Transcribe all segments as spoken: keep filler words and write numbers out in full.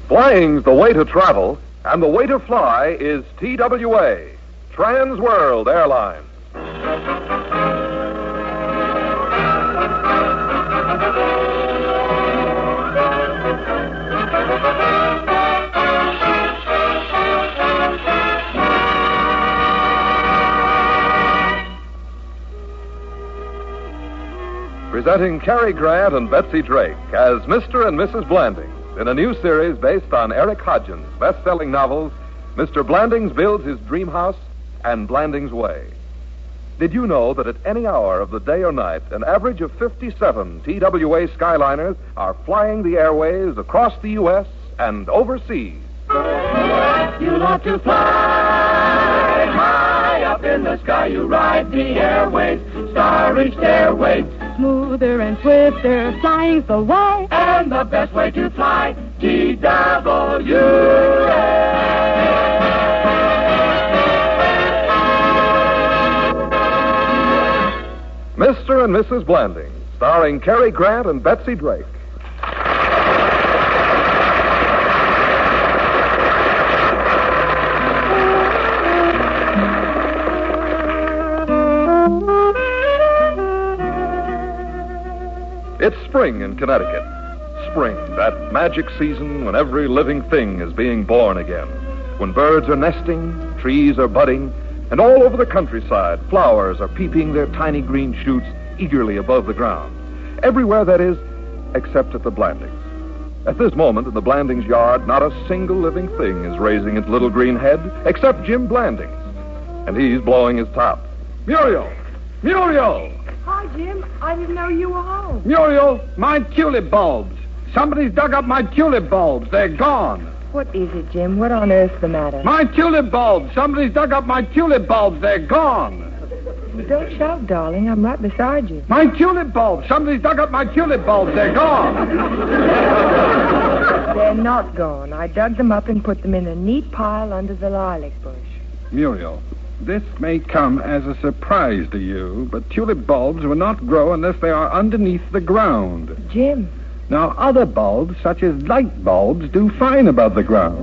Flying's the way to travel, and the way to fly is T W A, Trans World Airlines. Presenting Cary Grant and Betsy Drake as Mister and Missus Blandings in a new series based on Eric Hodgins' best-selling novels, Mister Blandings Builds His Dream House and Blandings Way. Did you know that at any hour of the day or night, an average of fifty-seven T W A Skyliners are flying the airways across the U S and overseas? You love to fly high up in the sky. You ride the airways, star-reached airways. Smoother and swifter, flying's the way. And the best way to fly, T W A. Mister and Missus Blandings, starring Cary Grant and Betsy Drake. It's spring in Connecticut. Spring, that magic season when every living thing is being born again. When birds are nesting, trees are budding, and all over the countryside, flowers are peeping their tiny green shoots eagerly above the ground. Everywhere, that is, except at the Blandings. At this moment, in the Blandings yard, not a single living thing is raising its little green head, except Jim Blandings. And he's blowing his top. Muriel! Muriel! Hi, Jim. I didn't know you were home. Muriel, my tulip bulbs. Somebody's dug up my tulip bulbs. They're gone. What is it, Jim? What on earth's the matter? My tulip bulbs. Somebody's dug up my tulip bulbs. They're gone. Don't shout, darling. I'm right beside you. My tulip bulbs. Somebody's dug up my tulip bulbs. They're gone. They're not gone. I dug them up and put them in a neat pile under the lilac bush. Muriel, this may come as a surprise to you, but tulip bulbs will not grow unless they are underneath the ground. Jim. Now, other bulbs, such as light bulbs, do fine above the ground.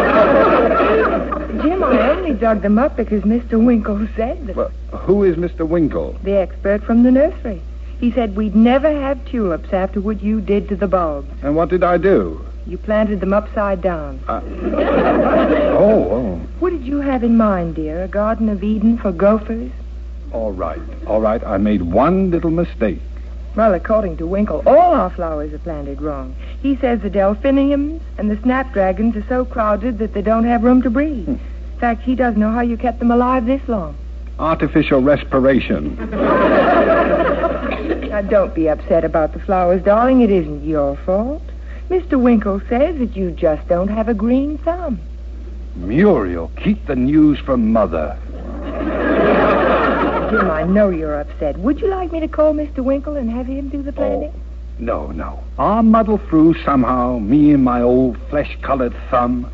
Jim, I only dug them up because Mister Winkle said that. Well, who is Mister Winkle? The expert from the nursery. He said we'd never have tulips after what you did to the bulbs. And what did I do? You planted them upside down. Uh, oh, oh. What did you have in mind, dear? A Garden of Eden for gophers? All right, all right. I made one little mistake. Well, according to Winkle, all our flowers are planted wrong. He says the delphiniums and the snapdragons are so crowded that they don't have room to breathe. Hmm. In fact, he doesn't know how you kept them alive this long. Artificial respiration. Now, don't be upset about the flowers, darling. It isn't your fault. Mister Winkle says that you just don't have a green thumb. Muriel, keep the news from Mother. Jim, I know you're upset. Would you like me to call Mister Winkle and have him do the planting? Oh, no, no. I'll muddle through somehow, me and my old flesh-colored thumb.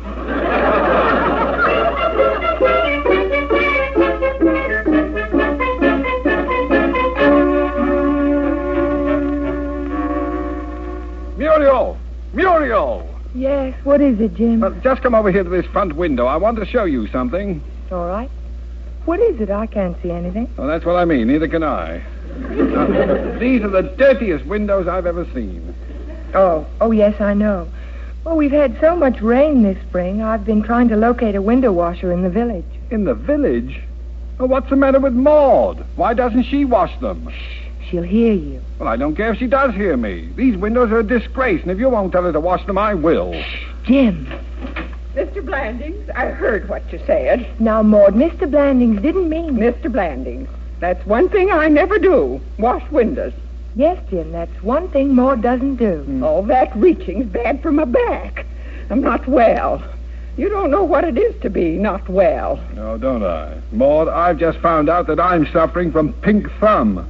Muriel! Muriel! Yes, what is it, Jim? Well, just come over here to this front window. I want to show you something. All right. What is it? I can't see anything. Oh, that's what I mean. Neither can I. Now, these are the dirtiest windows I've ever seen. Oh, oh, yes, I know. Well, we've had so much rain this spring, I've been trying to locate a window washer in the village. In the village? Well, what's the matter with Maud? Why doesn't she wash them? Shh, she'll hear you. Well, I don't care if she does hear me. These windows are a disgrace, and if you won't tell her to wash them, I will. Shh, Jim. Mister Blandings, I heard what you said. Now, Maud, Mister Blandings didn't mean... Mister Blandings, that's one thing I never do, wash windows. Yes, Jim, that's one thing Maud doesn't do. Mm. All that reaching's bad for my back. I'm not well. You don't know what it is to be not well. No, don't I? Maud, I've just found out that I'm suffering from pink thumb.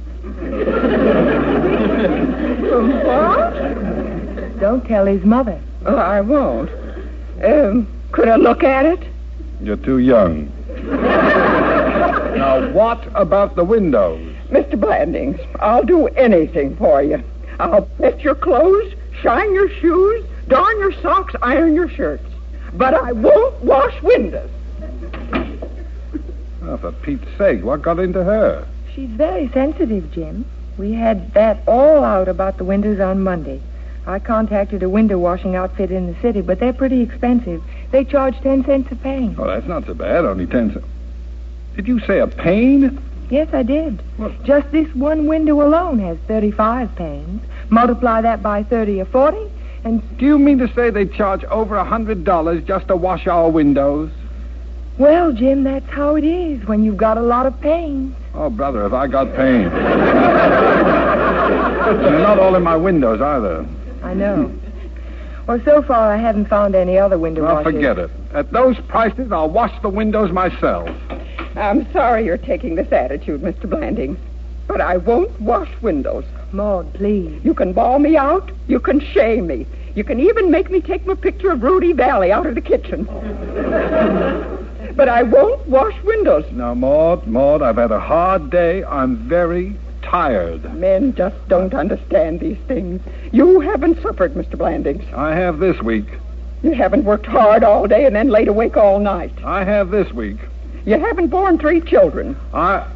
From what? Don't tell his mother. Oh, I won't. Um, could I look at it? You're too young. Now, what about the windows? Mister Blandings, I'll do anything for you. I'll press your clothes, shine your shoes, Darn your socks, iron your shirts. But I won't wash windows. Oh, for Pete's sake, what got into her? She's very sensitive, Jim. We had that all out about the windows on Monday. I contacted a window washing outfit in the city, but they're pretty expensive. They charge ten cents a pane. Oh, that's not so bad. Only ten cents. Did you say a pane? Yes, I did. What? Just this one window alone has thirty-five panes. Multiply that by thirty or forty, and... Do you mean to say they charge over a hundred dollars just to wash our windows? Well, Jim, that's how it is when you've got a lot of panes. Oh, brother, have I got pain. They're not all in my windows, either. I know. Well, so far I haven't found any other window Well, washers. forget it. At those prices, I'll wash the windows myself. I'm sorry you're taking this attitude, Mister Blandings, but I won't wash windows. Maud, please. You can bawl me out. You can shame me. You can even make me take my picture of Rudy Valley out of the kitchen. But I won't wash windows. Now, Maud, Maud, I've had a hard day. I'm very tired. Men just don't understand these things. You haven't suffered, Mister Blandings. I have this week. You haven't worked hard all day and then laid awake all night. I have this week. You haven't borne three children. I...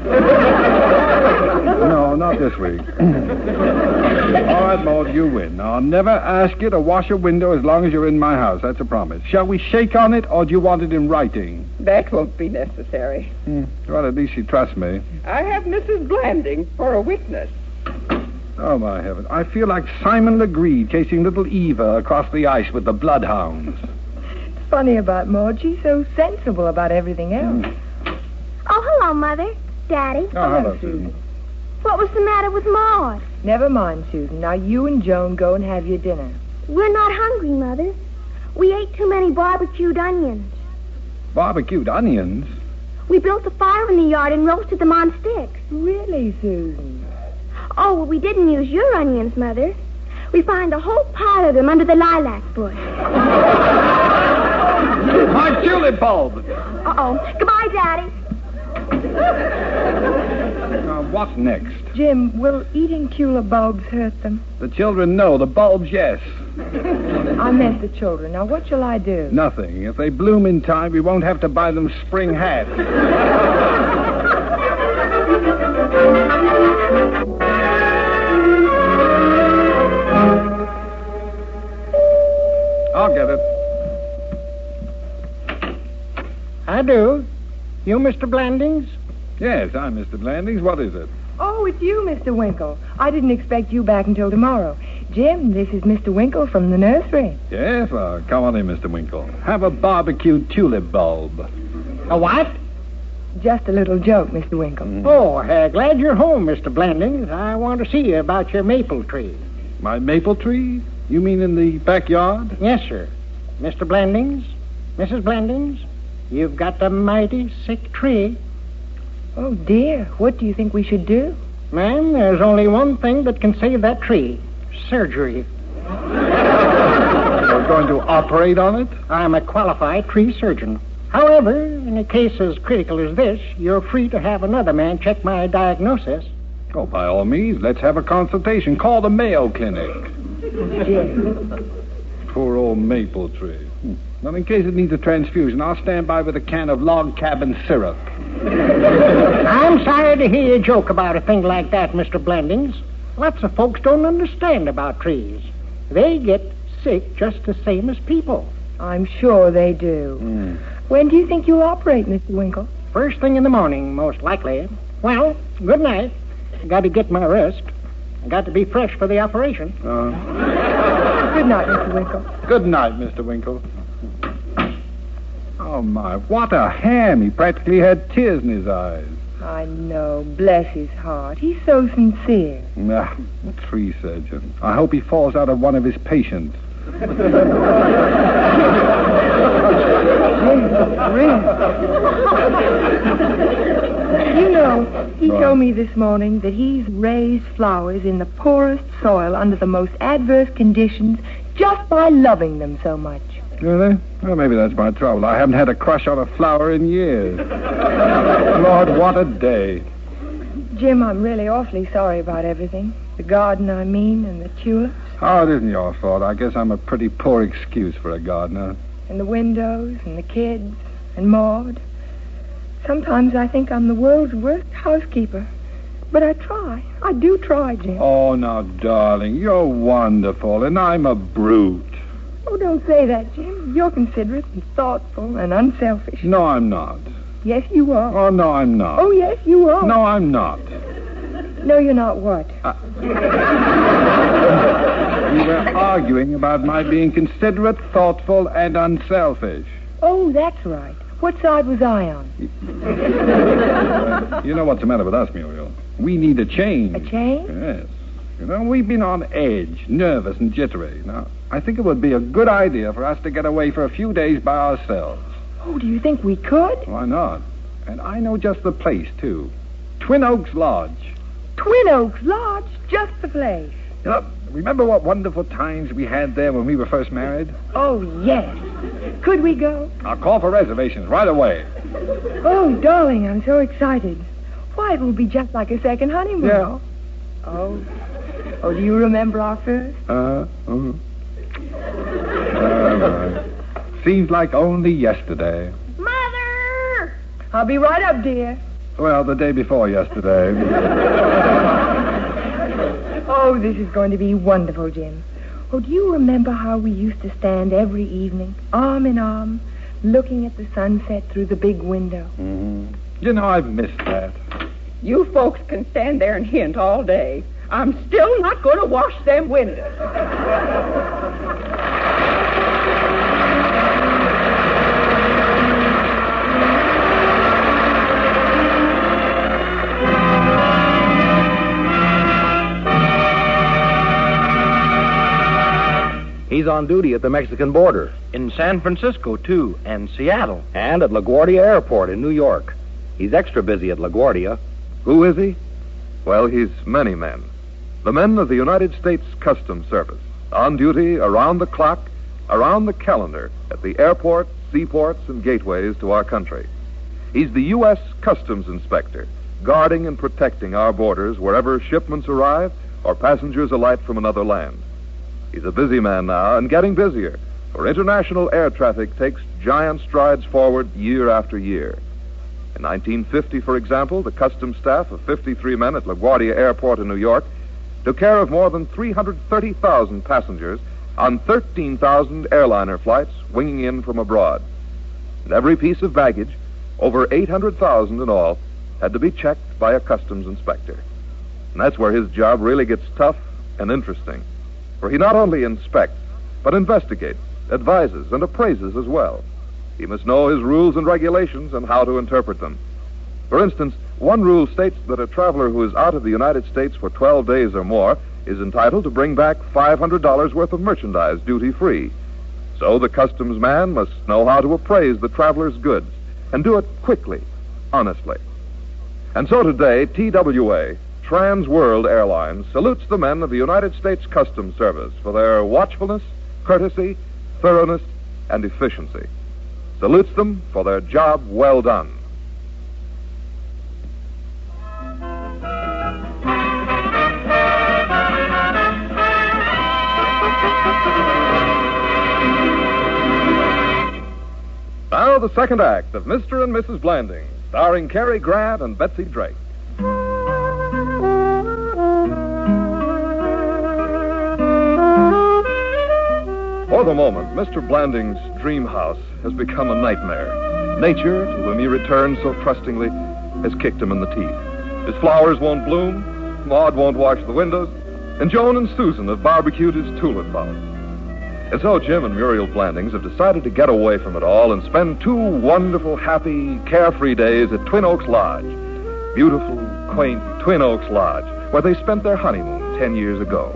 No, not this week. All right, Maud, you win. I'll never ask you to wash a window as long as you're in my house. That's a promise. Shall we shake on it, or do you want it in writing? That won't be necessary. Hmm. Well, at least you trust me. I have Missus Blandings for a witness. Oh, my heaven. I feel like Simon Legree chasing little Eva across the ice with the bloodhounds. Funny about Maud. She's so sensible about everything else. Mm. Oh, hello, Mother. Daddy. Oh, hello, Susan. What was the matter with Maud? Never mind, Susan. Now you and Joan go and have your dinner. We're not hungry, Mother. We ate too many barbecued onions. Barbecued onions? We built a fire in the yard and roasted them on sticks. Really, Susan? Oh, well, we didn't use your onions, Mother. We found a whole pile of them under the lilac bush. My tulip bulb! Uh-oh. Goodbye, Daddy. Now, what next? Jim, will eating tulip bulbs hurt them? The children know. The bulbs, yes. I meant the children. Now, what shall I do? Nothing. If they bloom in time, we won't have to buy them spring hats. I'll get it. I do. You, Mister Blandings? Yes, I'm Mister Blandings. What is it? Oh, it's you, Mister Winkle. I didn't expect you back until tomorrow. Jim, this is Mister Winkle from the nursery. Yes? Well, come on in, Mister Winkle. Have a barbecued tulip bulb. A what? Just a little joke, Mister Winkle. Mm. Oh, uh, glad you're home, Mister Blandings. I want to see you about your maple tree. My maple tree? You mean in the backyard? Yes, sir. Mister Blandings, Missus Blandings, you've got a mighty sick tree. Oh, dear. What do you think we should do? Ma'am, there's only one thing that can save that tree. Surgery. You're going to operate on it? I'm a qualified tree surgeon. However, in a case as critical as this, you're free to have another man check my diagnosis. Oh, by all means, let's have a consultation. Call the Mayo Clinic. Jim. Poor old maple tree. Hmm. Well, in case it needs a transfusion, I'll stand by with a can of log cabin syrup. I'm sorry to hear you joke about a thing like that, Mister Blandings. Lots of folks don't understand about trees. They get sick just the same as people. I'm sure they do. Mm. When do you think you'll operate, Mister Winkle? First thing in the morning, most likely. Well, good night. I got to get my rest. I got to be fresh for the operation. Uh, Good night, Mister Winkle. good night, Mister Winkle. Oh, my, what a ham. He practically had tears in his eyes. I know. Bless his heart. He's so sincere. Ah, tree surgeon. I hope he falls out of one of his patients. You know, he Right. told me this morning that he's raised flowers in the poorest soil under the most adverse conditions just by loving them so much. Really? Well, maybe that's my trouble. I haven't had a crush on a flower in years. Lord, what a day. Jim, I'm really awfully sorry about everything. The garden, I mean, and the tulips. Oh, it isn't your fault. I guess I'm a pretty poor excuse for a gardener. And the windows, and the kids, and Maud. Sometimes I think I'm the world's worst housekeeper. But I try. I do try, Jim. Oh, now, darling, you're wonderful, and I'm a brute. Oh, don't say that, Jim. You're considerate and thoughtful and unselfish. No, I'm not. Yes, you are. Oh, no, I'm not. Oh, yes, you are. No, I'm not. No, you're not what? Uh, we were arguing about my being considerate, thoughtful, and unselfish. Oh, that's right. What side was I on? You know what's the matter with us, Muriel? We need a change. A change? Yes. You know, we've been on edge, nervous and jittery. Now, I think it would be a good idea for us to get away for a few days by ourselves. Oh, do you think we could? Why not? And I know just the place, too. Twin Oaks Lodge. Twin Oaks Lodge? Just the place. You know, remember what wonderful times we had there when we were first married? Oh, yes. Could we go? I'll call for reservations right away. Oh, darling, I'm so excited. Why, it will be just like a second honeymoon. Yeah. Oh. Oh, do you remember our first? Uh, uh. uh Seems like only yesterday. Mother! I'll be right up, dear. Well, the day before yesterday. Oh, this is going to be wonderful, Jim. Oh, do you remember how we used to stand every evening, arm in arm, looking at the sunset through the big window? Mm-hmm. You know, I've missed that. You folks can stand there and hint all day. I'm still not going to wash them windows. He's on duty at the Mexican border. In San Francisco, too, and Seattle. And at LaGuardia Airport in New York. He's extra busy at LaGuardia. Who is he? Well, he's many men. The men of the United States Customs Service, on duty around the clock, around the calendar, at the airports, seaports, and gateways to our country. He's the U S Customs Inspector, guarding and protecting our borders wherever shipments arrive or passengers alight from another land. He's a busy man now, and getting busier, for international air traffic takes giant strides forward year after year. In nineteen fifty, for example, the customs staff of fifty-three men at LaGuardia Airport in New York took care of more than three hundred thirty thousand passengers on thirteen thousand airliner flights winging in from abroad. And every piece of baggage, over eight hundred thousand in all, had to be checked by a customs inspector. And that's where his job really gets tough and interesting. For he not only inspects, but investigates, advises, and appraises as well. He must know his rules and regulations and how to interpret them. For instance, one rule states that a traveler who is out of the United States for twelve days or more is entitled to bring back five hundred dollars worth of merchandise duty-free. So the customs man must know how to appraise the traveler's goods and do it quickly, honestly. And so today, T W A, Trans World Airlines, salutes the men of the United States Customs Service for their watchfulness, courtesy, thoroughness, and efficiency. Salutes them for their job well done. Now the second act of Mister and Missus Blanding, starring Cary Grant and Betsy Drake. For the moment, Mister Blanding's dream house has become a nightmare. Nature, to whom he returned so trustingly, has kicked him in the teeth. His flowers won't bloom, Maud won't wash the windows, and Joan and Susan have barbecued his tulip fountain. And so Jim and Muriel Blandings have decided to get away from it all and spend two wonderful, happy, carefree days at Twin Oaks Lodge. Beautiful, quaint Twin Oaks Lodge, where they spent their honeymoon ten years ago.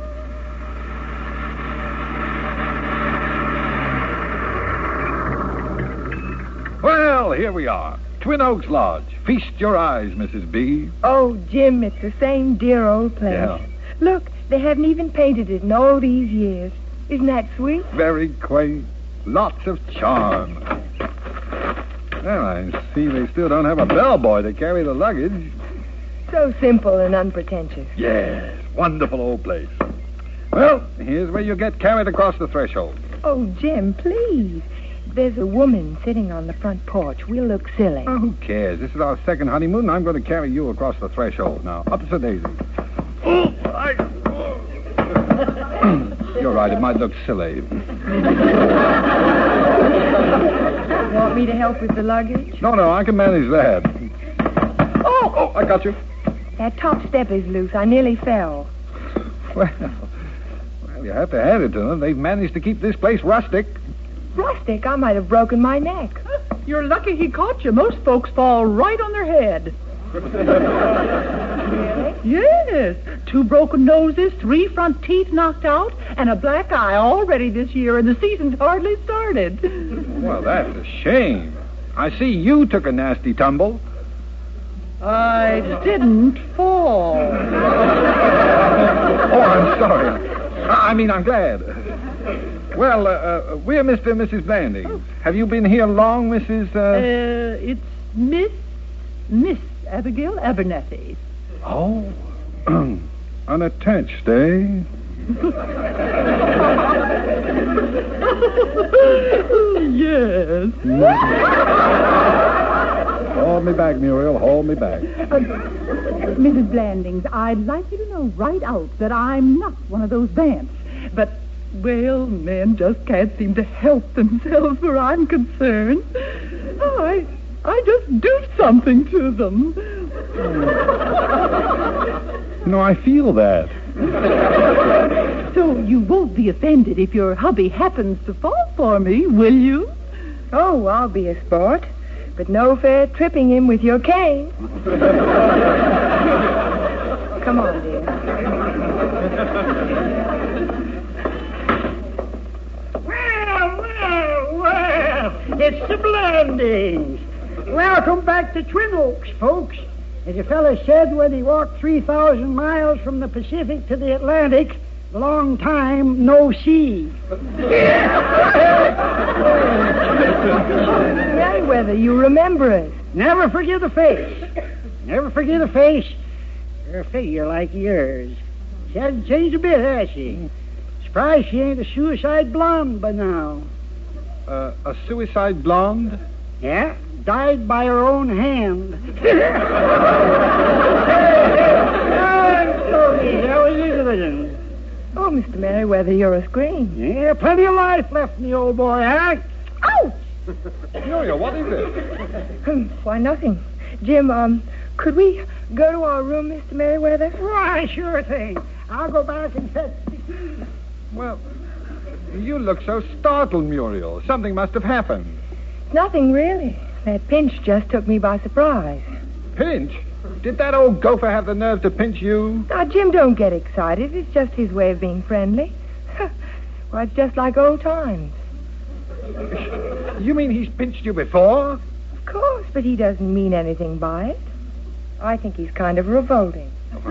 Well, here we are. Twin Oaks Lodge. Feast your eyes, Missus B. Oh, Jim, it's the same dear old place. Yeah. Look, they haven't even painted it in all these years. Isn't that sweet? Very quaint. Lots of charm. Well, I see they still don't have a bellboy to carry the luggage. So simple and unpretentious. Yes. Wonderful old place. Well, here's where you get carried across the threshold. Oh, Jim, please. There's a woman sitting on the front porch. We'll look silly. Oh, who cares? This is our second honeymoon, and I'm going to carry you across the threshold. Now, up to Daisy. Oh, I... You're right, it might look silly. Want me to help with the luggage? No, no, I can manage that. Oh, oh, I got you. That top step is loose. I nearly fell. Well, well, you have to hand it to them. They've managed to keep this place rustic. Rustic? I might have broken my neck. You're lucky he caught you. Most folks fall right on their head. Really? Yes. Two broken noses, three front teeth knocked out, and a black eye already this year, and the season's hardly started. Well, that's a shame. I see you took a nasty tumble. I didn't fall. Oh, I'm sorry. I mean, I'm glad. Well, uh, uh, we're Mister and Missus Blandings. Have you been here long, Missus Uh... Uh, it's Miss... Miss Abigail Abernathy. Oh, unattached, eh? Yes. Hold me back, Muriel. Hold me back. Uh, Missus Blandings, I'd like you to know right out that I'm not one of those bants. But, well, men just can't seem to help themselves where I'm concerned. Oh, I, I just do something to them. No, I feel that. So you won't be offended if your hubby happens to fall for me, will you? Oh, I'll be a sport. But no fair tripping him with your cane. Come on, dear. Well, well, well. It's the Blandings. Welcome back to Twin Oaks, folks. As a fellow said when he walked three thousand miles from the Pacific to the Atlantic, long time no see. Merriweather, you remember us. Never forget a face. Never forget a face. Or a figure like yours. She hasn't changed a bit, has she? Surprised she ain't a suicide blonde by now. Uh, a suicide blonde? Yeah, died by her own hand. Oh, Mister Merriweather, you're a scream. Yeah, plenty of life left in the old boy, huh? Ouch! Muriel, what is it? Hmm, Why, nothing. Jim, um, could we go to our room, Mister Merriweather? Why, sure thing. I'll go back and fetch the key. Well, you look so startled, Muriel. Something must have happened. Nothing, really. That pinch just took me by surprise. Pinch? Did that old gopher have the nerve to pinch you? Now, Jim, don't get excited. It's just his way of being friendly. Well, it's just like old times. You mean he's pinched you before? Of course, but he doesn't mean anything by it. I think he's kind of revolting.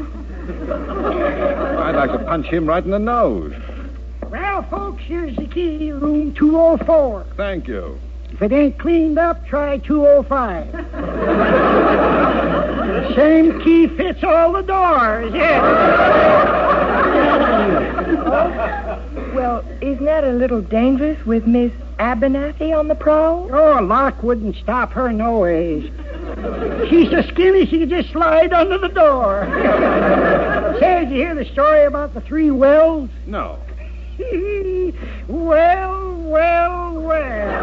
I'd like to punch him right in the nose. Well, folks, here's the key, room two oh four. Thank you. If it ain't cleaned up, try two oh five. The same key fits all the doors, yeah. Well, isn't that a little dangerous with Miss Abernathy on the prowl? Oh, a lock wouldn't stop her no ways. She's so skinny she could just slide under the door. Say, did you hear the story about the three wells? No. Well, well, well.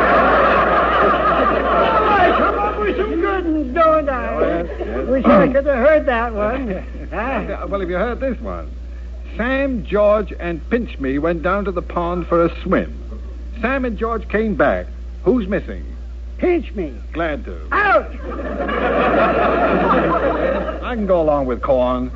I come up with some good ones, don't I? Oh, yes, yes. Wish I could have heard that one. Ah. Well, have you heard this one? Sam, George, and Pinch Me went down to the pond for a swim. Sam and George came back. Who's missing? Pinch Me. Glad to. Ouch! I can go along with corn.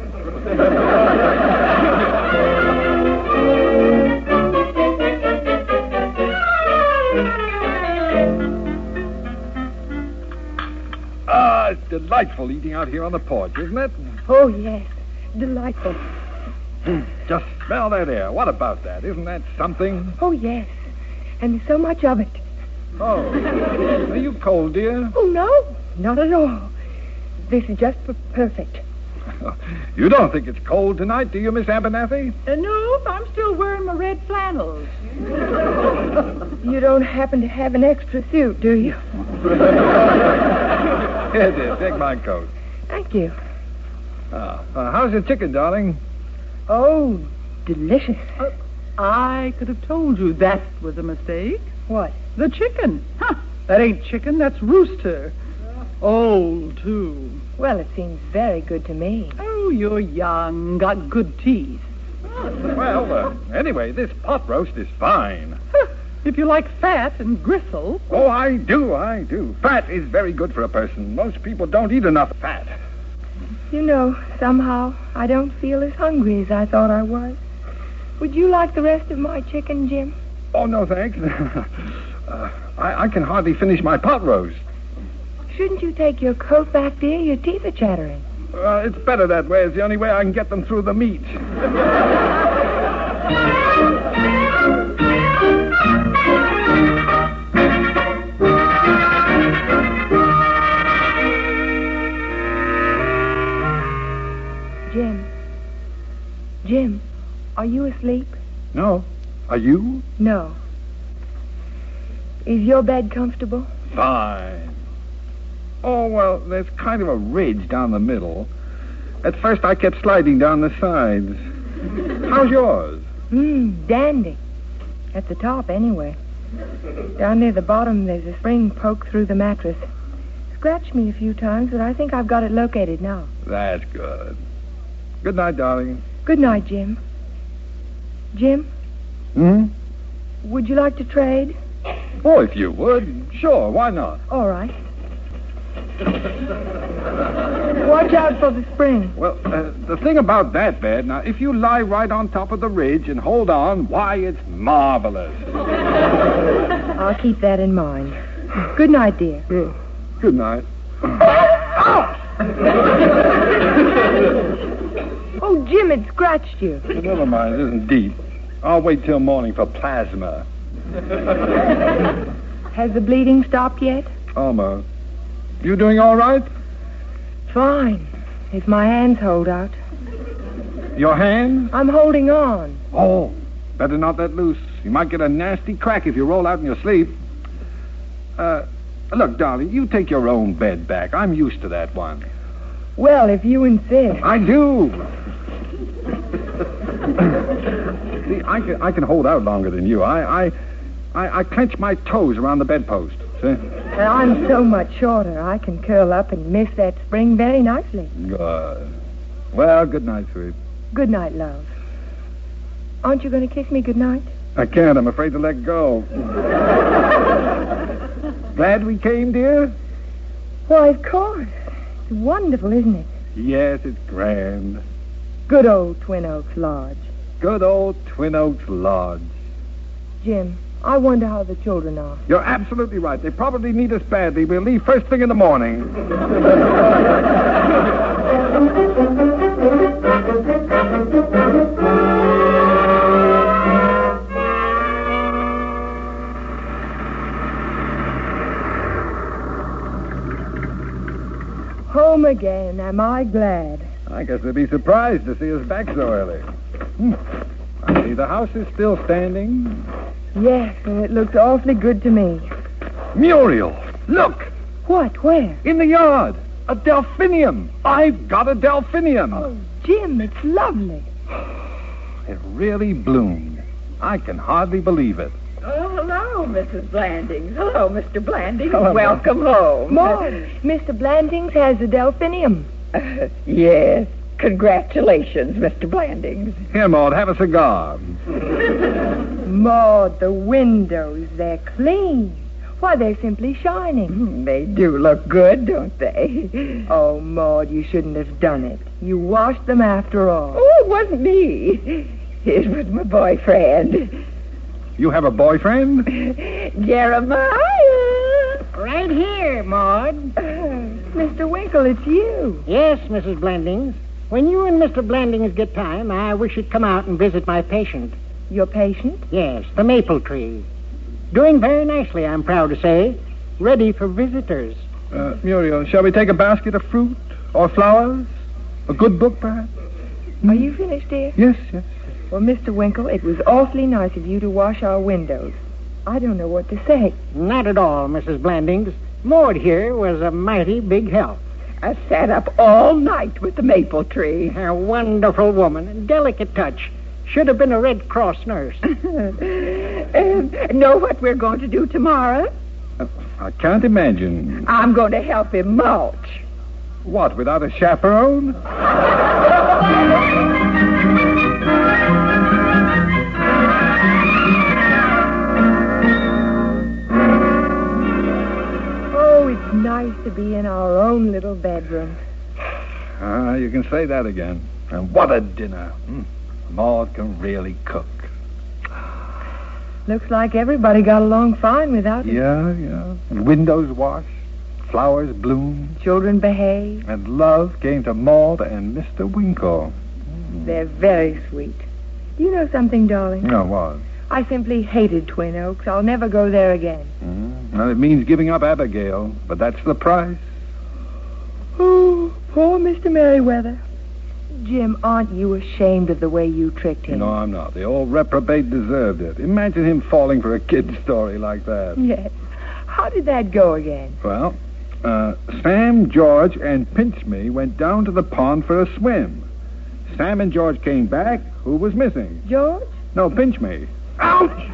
Ah, it's delightful eating out here on the porch, isn't it? Oh, yes. Delightful. Just smell that air. What about that? Isn't that something? Oh, yes. And there's so much of it. Oh. Are you cold, dear? Oh, no. Not at all. This is just p- perfect. You don't think it's cold tonight, do you, Miss Abernathy? Uh, no, I'm still wearing my red flannels. You don't happen to have an extra suit, do you? Here, dear, take my coat. Thank you. Uh, uh, how's your chicken, darling? Oh, delicious. Uh, I could have told you that was a mistake. What? The chicken. Huh. That ain't chicken, that's rooster. Old, too. Well, it seems very good to me. Oh, you're young, got good teeth. Well, uh, anyway, this pot roast is fine. If you like fat and gristle. Oh, I do, I do. Fat is very good for a person. Most people don't eat enough fat. You know, somehow I don't feel as hungry as I thought I was. Would you like the rest of my chicken, Jim? Oh, no, thanks. uh, I, I can hardly finish my pot roast. Shouldn't you take your coat back, dear? Your teeth are chattering. Uh, it's better that way. It's the only way I can get them through the meat. Jim. Jim, are you asleep? No. Are you? No. Is your bed comfortable? Fine. Oh, well, there's kind of a ridge down the middle. At first I kept sliding down the sides. How's yours? Hmm, dandy. At the top, anyway. Down near the bottom, there's a spring poked through the mattress. Scratched me a few times, but I think I've got it located now. That's good. Good night, darling. Good night, Jim. Jim? Hmm? Would you like to trade? Oh, if you would. Sure, why not? All right. Watch out for the spring. Well, uh, the thing about that bed, now, if you lie right on top of the ridge and hold on, why, it's marvelous. I'll keep that in mind. Good night, dear. Yeah. Good night. Oh, Jim, it scratched you. Well, never mind, it isn't deep. I'll wait till morning for plasma. Has the bleeding stopped yet? Almost. You doing all right? Fine. If my hands hold out. Your hand? I'm holding on. Oh, better not let loose. You might get a nasty crack if you roll out in your sleep. Uh, look, darling, you take your own bed back. I'm used to that one. Well, if you insist. I do. See, I can, I can hold out longer than you. I, I, I, I clench my toes around the bedpost. See? And I'm so much shorter, I can curl up and miss that spring very nicely. Good. Well, good night, sweet. Good night, love. Aren't you going to kiss me good night? I can't. I'm afraid to let go. Glad we came, dear? Why, of course. It's wonderful, isn't it? Yes, it's grand. Good old Twin Oaks Lodge. Good old Twin Oaks Lodge. Jim, I wonder how the children are. You're absolutely right. They probably need us badly. We'll leave first thing in the morning. Home again. Am I glad? I guess they'll be surprised to see us back so early. Hmm. I see the house is still standing. Yes, and it looks awfully good to me. Muriel, look! What? Where? In the yard. A delphinium. I've got a delphinium. Oh, Jim, it's lovely. It really bloomed. I can hardly believe it. Oh, hello, Missus Blandings. Hello, Mister Blandings. Hello, Welcome home. Maud, Mister Blandings has a delphinium. Uh, yes. Congratulations, Mister Blandings. Here, Maud, have a cigar. Maud, the windows, they're clean. Why, they're simply shining. They do look good, don't they? Oh, Maud, you shouldn't have done it. You washed them after all. Oh, it wasn't me. It was my boyfriend. You have a boyfriend? Jeremiah. Right here, Maud. Uh, Mister Winkle, it's you. Yes, Missus Blandings. When you and Mister Blandings get time, I wish you'd come out and visit my patient. Your patient? Yes, the maple tree. Doing very nicely, I'm proud to say. Ready for visitors. Uh, Muriel, shall we take a basket of fruit or flowers? A good book, perhaps? Are you finished, dear? Yes, yes. Well, Mister Winkle, it was awfully nice of you to wash our windows. I don't know what to say. Not at all, Missus Blandings. Maud here was a mighty big help. I sat up all night with the maple tree. A wonderful woman. A delicate touch. Should have been a Red Cross nurse. uh, know what we're going to do tomorrow? Uh, I can't imagine. I'm going to help him mulch. What, without a chaperone? Oh, it's nice to be in our own little bedroom. Ah, uh, you can say that again. And what a dinner. Mm. Maud can really cook. Looks like everybody got along fine without it. Yeah, yeah. And windows washed, flowers bloomed. Children behaved. And love came to Maud and Mister Winkle. Mm. They're very sweet. Do you know something, darling? No, what? I simply hated Twin Oaks. I'll never go there again. Mm. Well, it means giving up Abigail, but that's the price. Oh, poor Mister Merriweather. Jim, aren't you ashamed of the way you tricked him? No, I'm not. The old reprobate deserved it. Imagine him falling for a kid's story like that. Yes. How did that go again? Well, uh, Sam, George, and Pinch Me went down to the pond for a swim. Sam and George came back. Who was missing? George? No, Pinch Me. Ouch!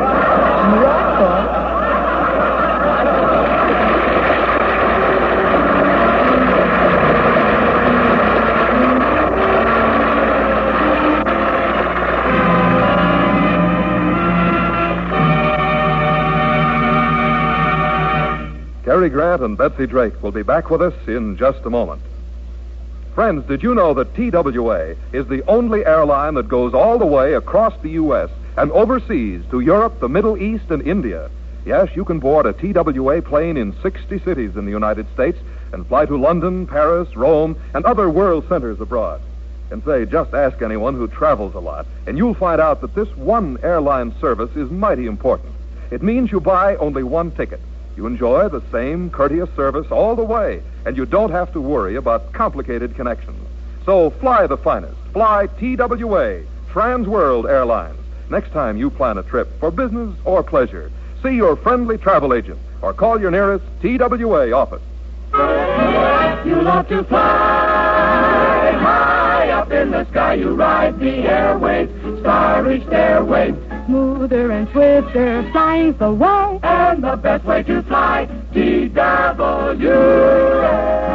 Cary Grant and Betsy Drake will be back with us in just a moment. Friends, did you know that T W A is the only airline that goes all the way across the U S and overseas to Europe, the Middle East, and India? Yes, you can board a T W A plane in sixty cities in the United States and fly to London, Paris, Rome, and other world centers abroad. And say, just ask anyone who travels a lot, and you'll find out that this one airline service is mighty important. It means you buy only one ticket. You enjoy the same courteous service all the way, and you don't have to worry about complicated connections. So fly the finest. Fly T W A, Trans World Airlines. Next time you plan a trip for business or pleasure, see your friendly travel agent or call your nearest T W A office. You love to fly high up in the sky. You ride the airways, starry stairways. Smoother and swifter, flying's the way. And the best way to fly, T W A.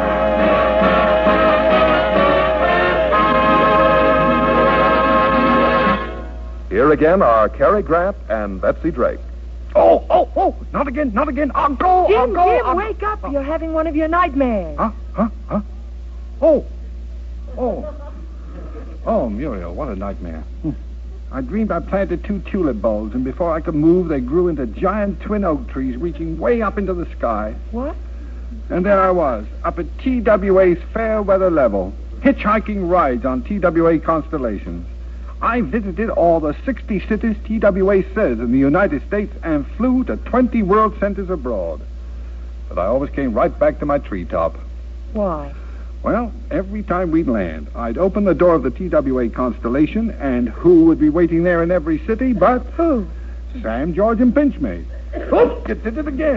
Here again are Cary Grant and Betsy Drake. Oh, oh, oh, not again, not again. I'll go, Jim, I'll go. Jim, I'll... wake up. You're having one of your nightmares. Huh, huh, huh? Oh, oh. Oh, Muriel, what a nightmare. Hmm. I dreamed I planted two tulip bulbs, and before I could move, they grew into giant twin oak trees reaching way up into the sky. What? And there I was, up at T W A's fair weather level, hitchhiking rides on T W A constellations. I visited all the sixty cities T W A says in the United States and flew to twenty world centers abroad. But I always came right back to my treetop. Why? Well, every time we'd land, I'd open the door of the T W A constellation, and who would be waiting there in every city but... Who? Sam, George, and Pinch Me. Oops, you did it again.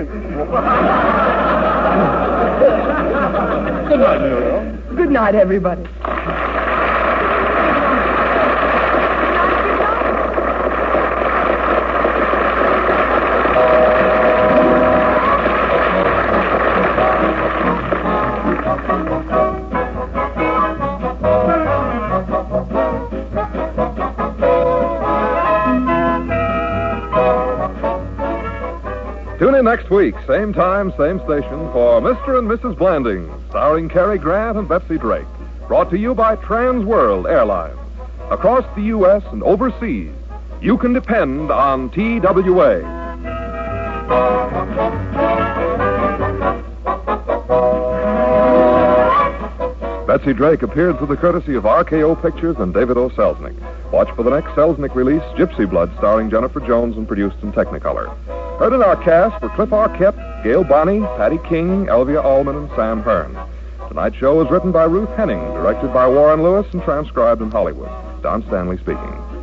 Good night, Muriel. Good night, everybody. Tune in next week, same time, same station, for Mister and Missus Blandings, starring Cary Grant and Betsy Drake. Brought to you by Trans World Airlines. Across the U S and overseas, you can depend on T W A. Betsy Drake appeared through the courtesy of R K O Pictures and David O. Selznick. Watch for the next Selznick release, Gypsy Blood, starring Jennifer Jones and produced in Technicolor. Heard in our cast were Cliff Arquette, Gail Bonney, Patty King, Elvia Allman, and Sam Hearn. Tonight's show was written by Ruth Henning, directed by Warren Lewis, and transcribed in Hollywood. Don Stanley speaking.